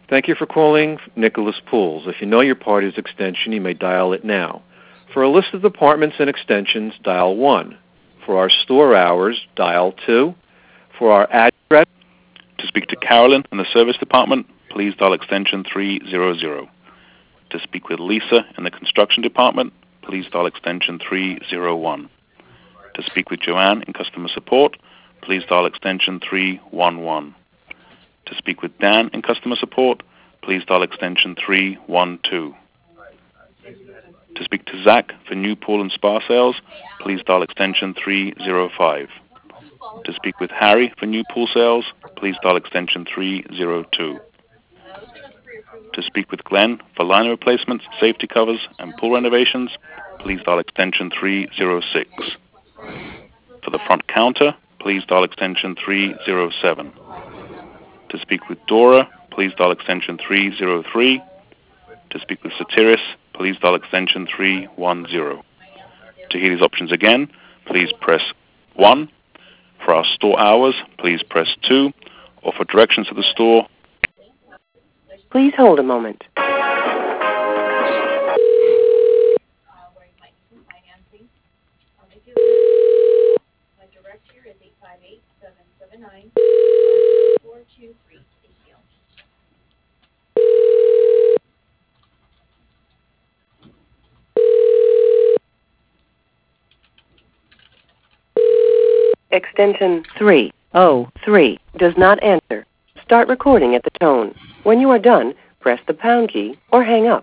Thank you for calling Nicholas Pools. If you know your party's extension, you may dial it now. For a list of departments and extensions, dial 1. For our store hours, dial 2. For our address, to speak to Carolyn in the service department, please dial extension 300. To speak with Lisa in the construction department, please dial extension 301. To speak with Joanne in customer support, please dial extension 311. To speak with Dan in customer support, please dial extension 312. To speak to Zach for new pool and spa sales, please dial extension 305. To speak with Harry for new pool sales, please dial extension 302. To speak with Glenn for liner replacements, safety covers, and pool renovations, please dial extension 306. For the front counter, please dial extension 307. To speak with Dora, please dial extension 303. To speak with Satiris, please dial extension 310. To hear these options again, please press 1. For our store hours, please press 2. Or for directions to the store, please hold a moment. Extension 303 does not answer. Start recording at the tone. When you are done, press the pound key or hang up.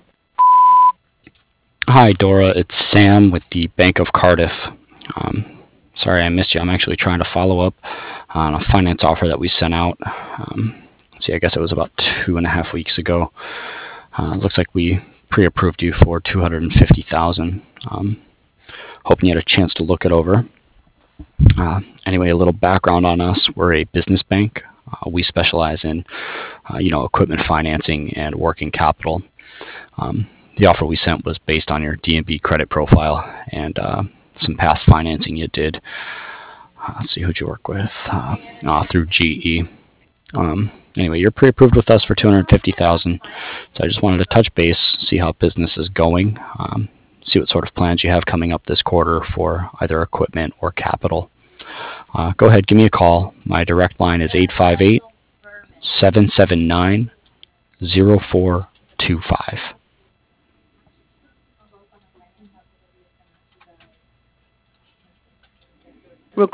Hi, Dora. It's Sam with the Bank of Cardiff. Sorry I missed you. I'm actually trying to follow up on a finance offer that we sent out. I guess it was about 2.5 weeks ago. Looks like we pre-approved you for $250,000. Hoping you had a chance to look it over. Anyway, a little background on us. We're a business bank. We specialize in, equipment financing and working capital. The offer we sent was based on your D&B credit profile and some past financing you did. Let's see, who'd you work with? Through GE. Anyway, you're pre-approved with us for $250,000. So I just wanted to touch base, see how business is going, see what sort of plans you have coming up this quarter for either equipment or capital. Go ahead, give me a call. My direct line is 858-779-0425.